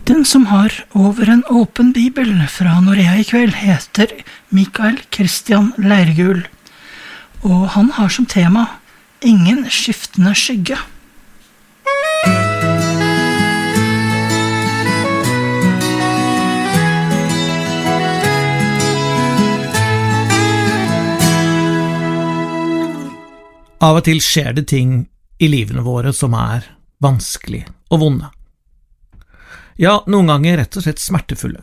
Den som har over en åpen bibel fra Norea i kveld heter Mikael Christian Leirgul, og han har som tema Ingen skiftende skygge. Av og til skjer det ting i livene våre som vanskelig og vonde. Ja, noen ganger rett og slett smertefulle.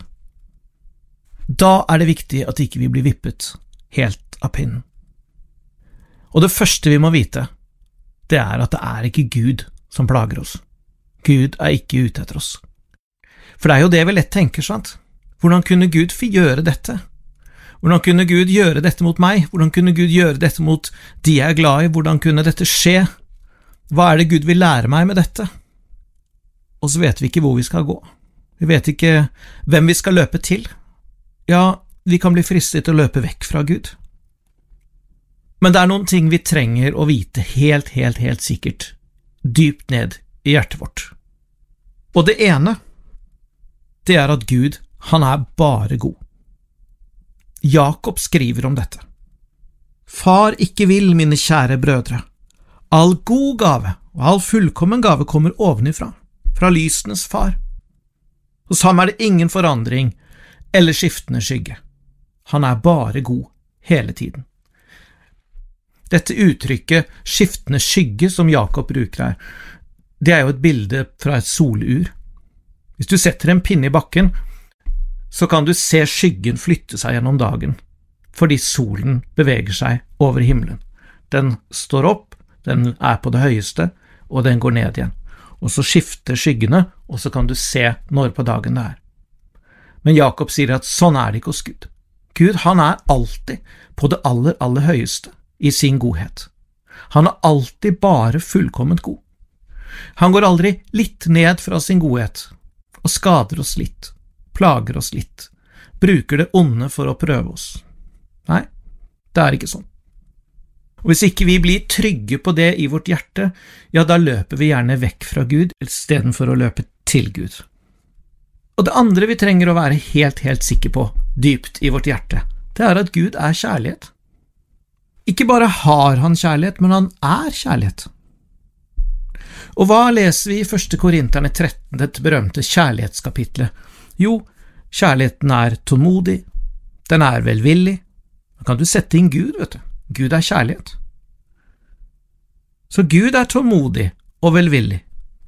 Da det viktig at ikke vi blir vippet helt av pinnen. Og det første vi må vite, det at det ikke Gud som plager oss. Gud ikke ute etter oss. For det jo det vi lett tenker, sant? Hvordan kunne Gud gjøre dette? Hvordan kunne Gud gjøre dette mot meg? Hvordan kunne Gud gjøre dette mot de jeg glad i? Hvordan kunne dette skje? Hva det Gud vil lære meg med dette? Og så vet vi ikke hvor vi skal gå. Vi vet ikke hvem vi skal løpe til. Ja, vi kan bli fristet til å løpe vekk fra Gud. Men det noen ting vi trenger å vite helt sikkert, dypt ned i hjertet vårt. Og det ene, det at Gud, han bare god. Jakob skriver om dette. Far ikke vil, mine kjære brødre. All god gave og all fullkommen gave kommer ovenifra, fra lysenes far. Hos ham det ingen forandring eller skiftende skygge. Han bare god hele tiden. Dette uttrykket skiftende skygge som Jakob bruker her, det jo et bilde fra et solur. Hvis du setter en pinne i bakken, så kan du se skyggen flytte seg gjennom dagen, fordi solen beveger seg over himmelen. Den står opp, den på det høyeste, og den går ned igjen. Og så skifter skyggene, og så kan du se når på dagen det Men Jakob sier at sånn det ikke hos Gud. Gud, han alltid på det aller høyeste i sin godhet. Han alltid bare fullkomment god. Han går aldri litt ned fra sin godhet, og skader oss litt, plager oss litt, bruker det onde for å prøve oss. Nei, det ikke sånn. Og hvis ikke vi blir trygge på det i vårt hjerte, ja, da løper vi gjerne vekk fra Gud, i stedet for å løpe til Gud. Og det andre vi trenger å være helt sikre på, dypt i vårt hjerte, det at Gud kjærlighet. Ikke bare har han kjærlighet, men han kjærlighet. Og hva leser vi i 1. Korinterne 13, dette berømte kjærlighetskapitlet? Jo, kjærligheten tålmodig, den velvillig. Da kan du sette inn Gud, vet du. Gud kjærlighet. Så Gud tålmodig og velvillig.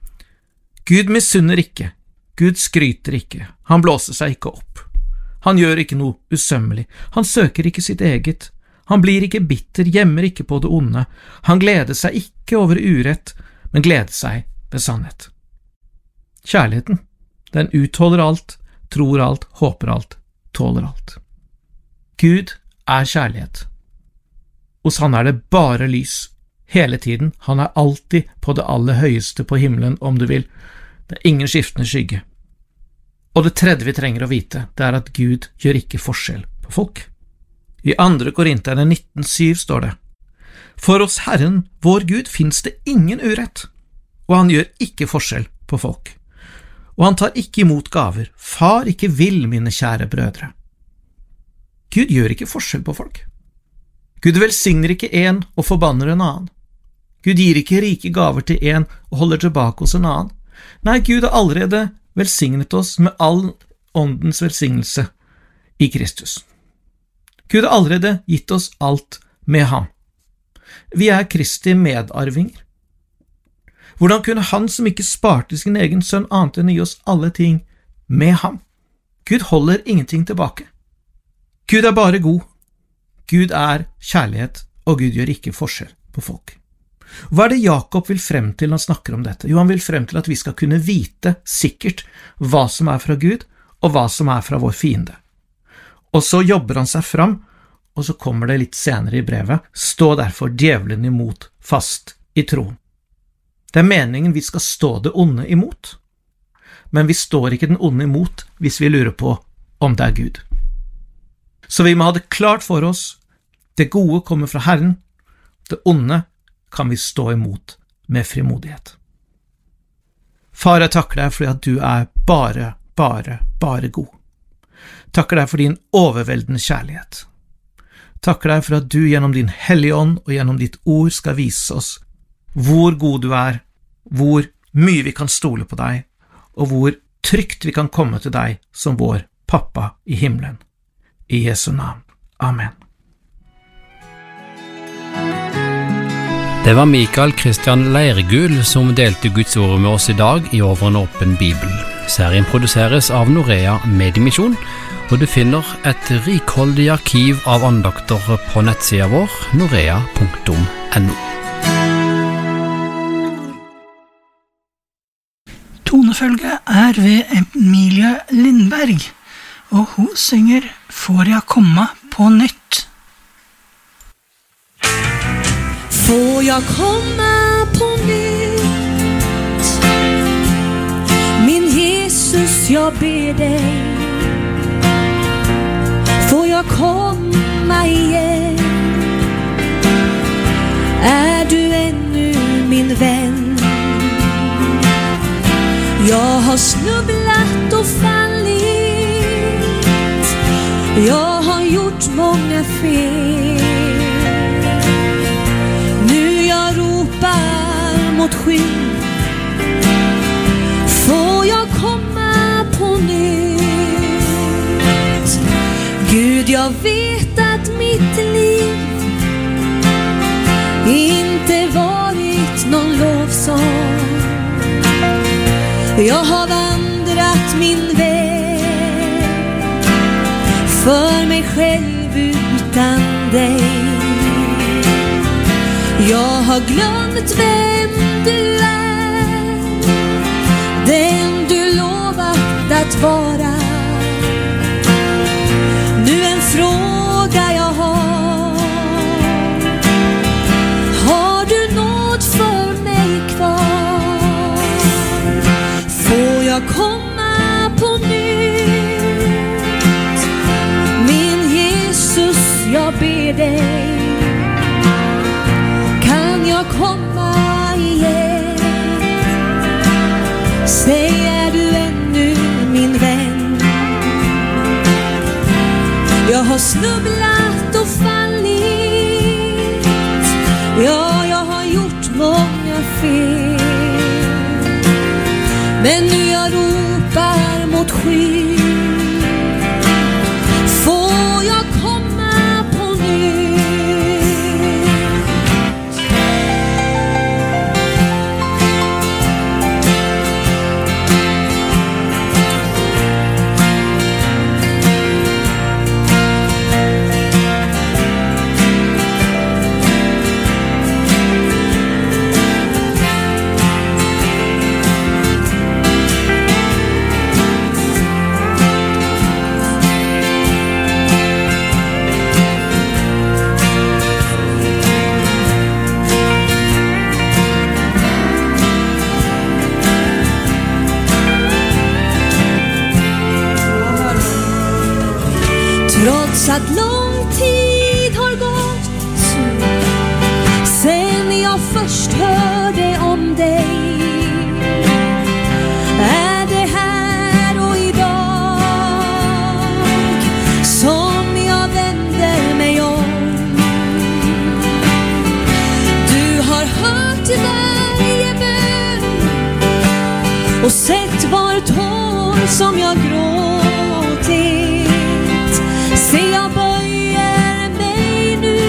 Gud misunner ikke, Gud skryter ikke, han blåser seg ikke opp. Han gjør ikke noe usømmelig, han søker ikke sitt eget, han blir ikke bitter, gjemmer ikke på det onde, han gleder seg ikke over urett, men gleder seg ved sannhet. Kjærligheten, den utholder alt, tror alt, håper alt, tåler alt. Gud kjærlighet. Hos han det bare lys, hele tiden, han alltid på det aller høyeste på himmelen, om du vil. Det ingen skiftende skygge. Og det tredje vi trenger å vite, det at Gud gjør ikke forskjell på folk. I 2. Korinterne 19,7 står det: For hos Herren, vår Gud, finnes det ingen urett, og han gjør ikke forskjell på folk. Og han tar ikke imot gaver, far ikke vil, mine kjære brødre. Gud gjør ikke forskjell på folk. Gud velsigner ikke en og forbanner en annen. Gud gir ikke rike gaver til en og holder tilbake hos en annen. Nei, Gud har allerede velsignet oss med all åndens velsignelse i Kristus. Gud har allerede gitt oss alt med ham. Vi Kristi medarvinger. Hvordan kunne han som ikke sparte sin egen sønn annet enn å gi oss alle ting med ham? Gud holder ingenting tilbake. Gud bare god. Gud kjærlighet, og Gud gjør ikke forskjell på folk. Hva det Jakob vil frem til når han snakker om dette? Jo, han vil frem til at vi skal kunne vite sikkert hva som fra Gud, og hva som fra vår fiende. Og så jobber han seg fram, og så kommer det litt senere i brevet: Stå derfor djevelen imot fast i troen. Det meningen vi skal stå det onde imot, men vi står ikke den onde imot hvis vi lurer på om det Gud. Så vi må ha det klart for oss: det gode kommer fra Herren, det onde kan vi stå imot med frimodighet. Far, jeg takker deg fordi at du bare god. Takker deg for din overveldende kjærlighet. Takker deg for at du gjennom din hellige ånd og gjennom ditt ord skal vise oss hvor god du er, hvor mye vi kan stole på deg, og hvor trygt vi kan komme til deg som vår pappa i himmelen. I Jesu navn. Amen. Det var Mikael Kristian Leirgul som delte Guds ord med oss i dag i Over en åpen bibel. Serien produseres av Norea Mediemisjon, og du finner et rikholdig arkiv av andakter på nettsida vår norea.no. Tonefølge er ved Emilie Lindberg, og hun synger «Får jeg komme på nytt». Får jag komma på nytt, min Jesus, jag ber dig. Får jag komma igen, är du ännu min vän? Jag har snubblat och fallit, jag har gjort många fel. Nu jag ropar mot skyn, får jag komma på nytt? Gud, jag vet att mitt liv inte varit någon lovsång. Jag har vandrat min väg för mig själv utan dig. Jag har glömt vem du är, den du lovat att vara. Nu en fråga jag har du nåd för mig kvar? Får jag komma på nytt, min Jesus, jag ber dig. Kan jag komma igen, säg är du ännu min vän? Jag har snubblat och fallit, ja, jag har gjort många fel. Men nu jag ropar mot skyn, får jag komma på nytt? Trots att lång tid har gått sen jag först hörde om dig, är det här och idag som jag vänder mig om. Du har hört varje bön och sett var tår som jag gråtit. Se, jag böjer mig nu,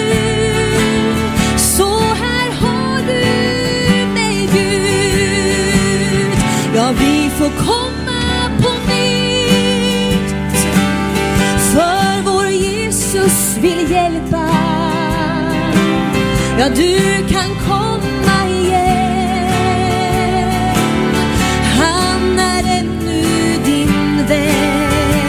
så här har du mig, Gud. Ja, vi får komma på nytt, för vår Jesus vill hjälpa. Ja, du kan komma igen, han är ännu din vän.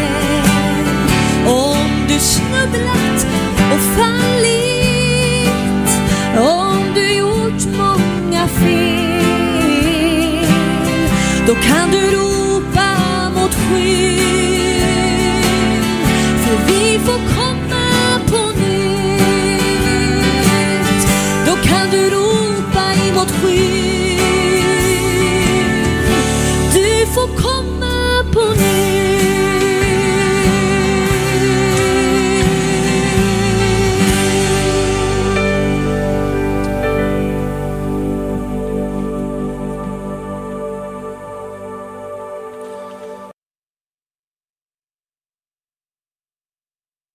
Snubblat och fallit, om du gjort många fel, då kan du ropa mot skyn, för vi får komma på nytt. Då kan du ropa emot skyn, du får komma på nytt.